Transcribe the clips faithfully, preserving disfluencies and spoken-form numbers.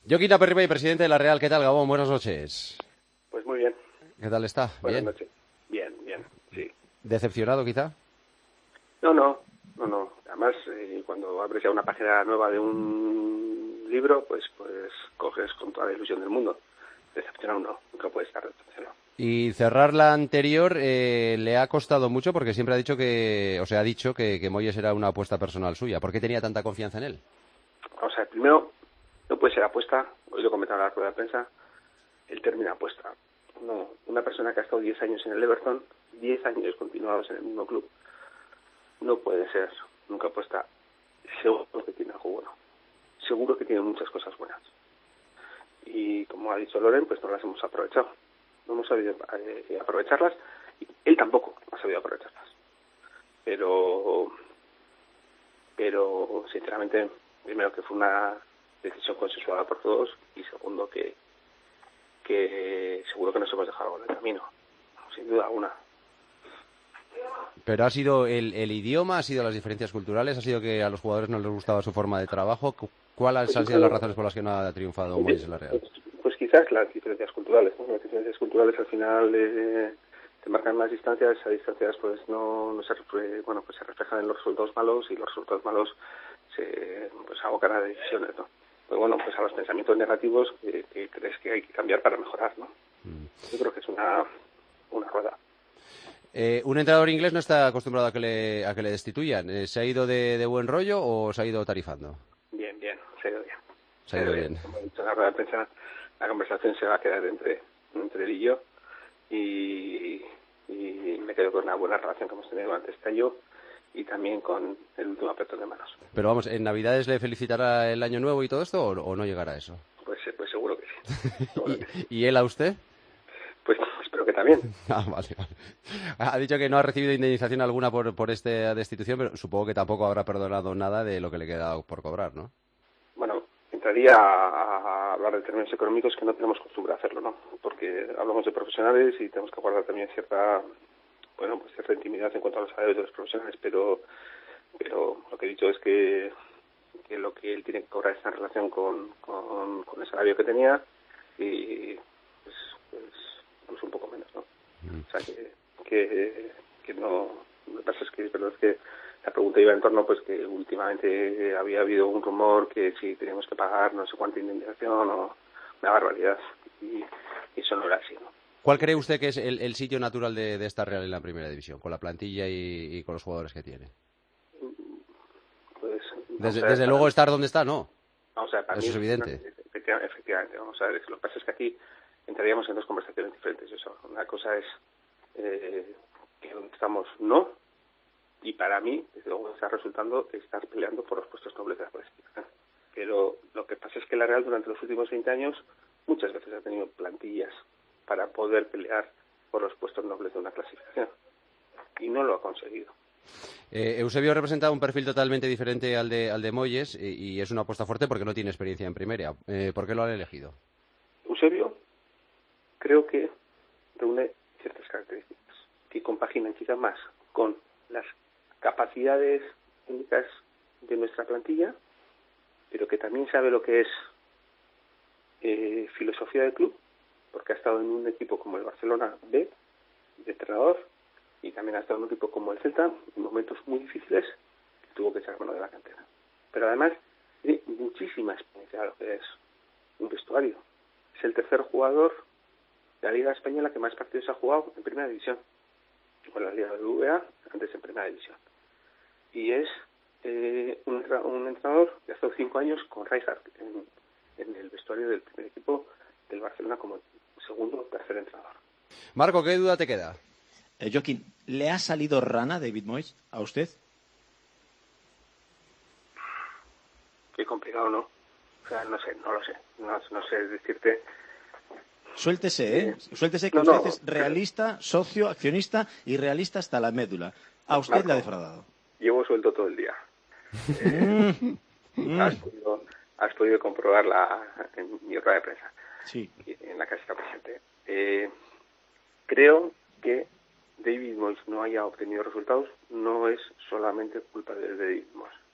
Joaquín Aperribay, presidente de la Real. ¿Qué tal, Gabón? Buenas noches. Pues muy bien. ¿Qué tal está? Buenas ¿Bien? noches. Bien, bien, sí. ¿Decepcionado, quizá? No, no, no, no. Además, eh, cuando abres ya una página nueva de un libro, pues pues coges con toda la ilusión del mundo. Decepcionado no, nunca puede estar decepcionado. Y cerrar la anterior eh, le ha costado mucho porque siempre ha dicho que, o sea, ha dicho que, que Moyes era una apuesta personal suya. ¿Por qué tenía tanta confianza en él? O sea, primero, no puede ser apuesta, hoy lo comentaba en la rueda de prensa, el término apuesta. No, una persona que ha estado diez años en el Everton, diez años continuados en el mismo club, no puede ser nunca apuesta. Seguro que tiene algo bueno. Seguro que tiene muchas cosas buenas. Y como ha dicho Loren, pues no las hemos aprovechado. No hemos sabido eh, aprovecharlas. Y él tampoco ha sabido aprovecharlas. Pero, pero sinceramente, primero que fue una decisión consensuada por todos y segundo que, que seguro que nos hemos dejado algo en el camino. Sin duda alguna. Pero ha sido el, el idioma, ha sido las diferencias culturales, ha sido que a los jugadores no les gustaba su forma de trabajo. ¿Cuáles Pues han yo sido las creo, razones por las que no ha triunfado Moyes en la Real? pues, pues quizás las diferencias culturales, ¿no? Las diferencias culturales al final eh, te marcan unas distancias, esas distancias pues no, no se eh, bueno pues se reflejan en los resultados malos y los resultados malos se pues abocan a decisiones, ¿no? Pues bueno, pues a los pensamientos negativos que, que crees que hay que cambiar para mejorar, ¿no? Mm. Yo creo que es una una rueda. Eh, un entrenador inglés no está acostumbrado a que le, a que le destituyan. Eh, ¿Se ha ido de, de buen rollo o se ha ido tarifando? Bien, bien, se ha ido bien. Se Se ha ha ido ido bien. bien. Como he dicho en la rueda de prensa, la conversación se va a quedar entre, entre él y yo y, y me quedo con una buena relación que hemos tenido durante este año y también con el último apretón de manos. Pero vamos, ¿en Navidades le felicitará el año nuevo y todo esto o, o no llegará a eso? Pues, pues seguro que sí. Seguro ¿Y, que sí. y él a usted? Pues espero que también. Ah, vale, vale. Ha dicho que no ha recibido indemnización alguna por, por esta destitución, pero supongo que tampoco habrá perdonado nada de lo que le queda por cobrar, ¿no? Bueno, entraría a, a hablar de términos económicos que no tenemos costumbre a hacerlo, ¿no? Porque hablamos de profesionales y tenemos que guardar también cierta, bueno, pues cierta intimidad en cuanto a los salarios de los profesionales, pero pero lo que he dicho es que, que lo que él tiene que cobrar está en relación con, con, con el salario que tenía y pues, pues, pues un poco menos, ¿no? Mm. O sea que, que, que no, lo que pasa es que, pero es que la pregunta iba en torno pues que últimamente había habido un rumor que si teníamos que pagar no sé cuánta indemnización o una barbaridad y, y eso no era así, ¿no? ¿Cuál cree usted que es el, el sitio natural de, de esta Real en la Primera División, con la plantilla y, y con los jugadores que tiene? Pues vamos Desde, a ver, desde para luego mí, estar donde está, no. vamos a ver, para mí Eso es una- evidente. efectivamente, efectivamente, vamos a ver, lo que pasa es que aquí entraríamos en dos conversaciones diferentes. Eso, una cosa es eh, que donde estamos no, y para mí, desde luego, está resultando estar peleando por los puestos nobles de la clasificación. Pero lo que pasa es que la Real durante los últimos veinte años muchas veces ha tenido plantillas para poder pelear por los puestos nobles de una clasificación y no lo ha conseguido. Eh, Eusebio representa un perfil totalmente diferente al de, al de Moyes y, y es una apuesta fuerte porque no tiene experiencia en Primera. Eh, ¿Por qué lo han elegido? Eusebio creo que reúne ciertas características que compaginan quizá más con las capacidades únicas de nuestra plantilla, pero que también sabe lo que es eh, filosofía del club, porque ha estado en un equipo como el Barcelona B, de entrenador, y también ha estado en un equipo como el Celta, en momentos muy difíciles, que tuvo que echar mano de la cantera. Pero además tiene muchísima experiencia de lo que es un vestuario. Es el tercer jugador de la Liga Española que más partidos ha jugado en Primera División, con la Liga de B V A, antes en Primera División. Y es eh, un, un entrenador que ha estado cinco años con Rijkaard en, en el vestuario del primer equipo del Barcelona como segundo o tercer entrenador. Marco, ¿qué duda te queda? Eh, Joaquín, ¿le ha salido rana David Moyes a usted? Qué complicado, ¿no? O sea, no sé, no lo sé. No, no sé decirte. Suéltese, ¿eh? Suéltese que No, usted no. es realista, socio, accionista y realista hasta la médula. A usted Marco, le ha defraudado. llevo suelto todo el día. Eh, has, podido, has podido comprobarla en mi rueda de prensa. Sí. En la que está presente. Eh, creo que David Moyes no haya obtenido resultados no es solamente culpa de David Moyes.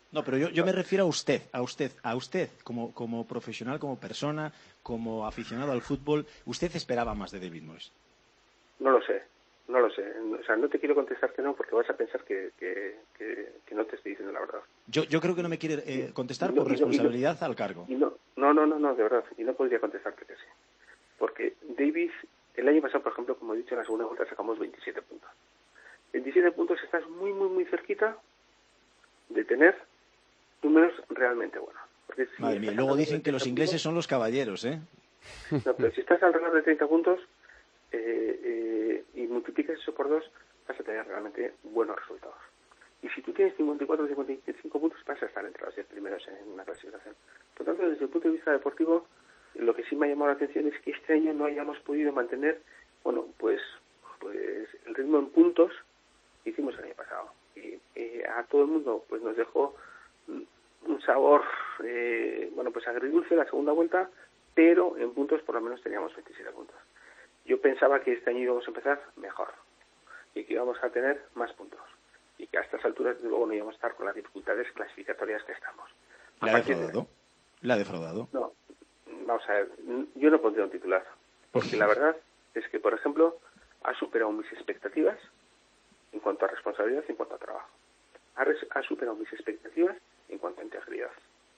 No, pero yo, yo me refiero a usted, a usted, a usted, como, como profesional, como persona, como aficionado al fútbol. ¿Usted esperaba más de David Moyes? No lo sé, no lo sé. O sea, no te quiero contestar que no, porque vas a pensar que, que, que, que no te estoy diciendo la verdad. Yo, yo creo que no me quiere eh, contestar no, por no, responsabilidad no, al cargo. Y no, no, no, no, no, de verdad. Y no podría contestarte que sí. Porque Davis, el año pasado, por ejemplo, como he dicho, en la segunda vuelta sacamos veintisiete puntos. veintisiete puntos, estás muy, muy, muy cerquita de tener números realmente buenos. Porque si Madre mía, luego dicen que los ingleses puntos, son los caballeros, ¿eh? No, pero si estás alrededor de treinta puntos eh, eh, y multiplicas eso por dos, vas a tener realmente buenos resultados. Y si tú tienes cincuenta y cuatro o cincuenta y cinco puntos, vas a estar entre los diez primeros en una clasificación. Por lo tanto, desde el punto de vista deportivo, lo que sí me ha llamado la atención es que este año no hayamos podido mantener, bueno, pues, pues el ritmo en puntos que hicimos el año pasado. Y eh, a todo el mundo pues nos dejó un sabor, eh, bueno, pues agridulce la segunda vuelta, pero en puntos por lo menos teníamos veintisiete puntos. Yo pensaba que este año íbamos a empezar mejor y que íbamos a tener más puntos y que a estas alturas luego no íbamos a estar con las dificultades clasificatorias que estamos. ¿La ha defraudado? De... ¿La ha defraudado? No, vamos a ver, yo no pondría un titular, porque la verdad es que, por ejemplo, ha superado mis expectativas en cuanto a responsabilidad y en cuanto a trabajo. Ha, res- ha superado mis expectativas en cuanto a integridad.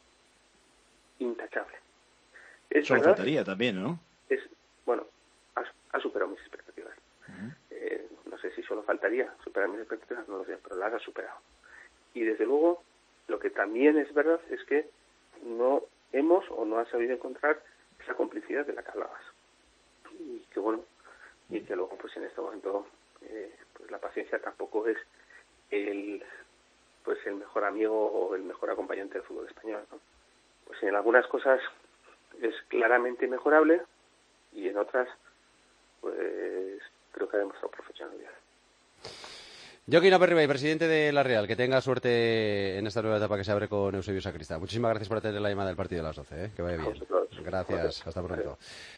Intachable. Es Solo verdad, faltaría también, ¿no? Es, bueno, ha, ha superado mis expectativas. Uh-huh. Eh, no sé si solo faltaría superar mis expectativas, no lo sé, pero las ha superado. Y desde luego, lo que también es verdad es que no hemos o no ha sabido encontrar esa complicidad de la que hablabas. Y que bueno, y que luego pues en este momento eh, pues la paciencia tampoco es el pues el mejor amigo o el mejor acompañante del fútbol español, ¿no? Pues en algunas cosas es claramente mejorable y en otras pues creo que ha demostrado profesionalidad. Joaquín Aperribay, presidente de La Real, que tenga suerte en esta nueva etapa que se abre con Eusebio Sacristá. Muchísimas gracias por atender la llamada del partido de las doce, ¿eh? Que vaya bien. Gracias, hasta pronto.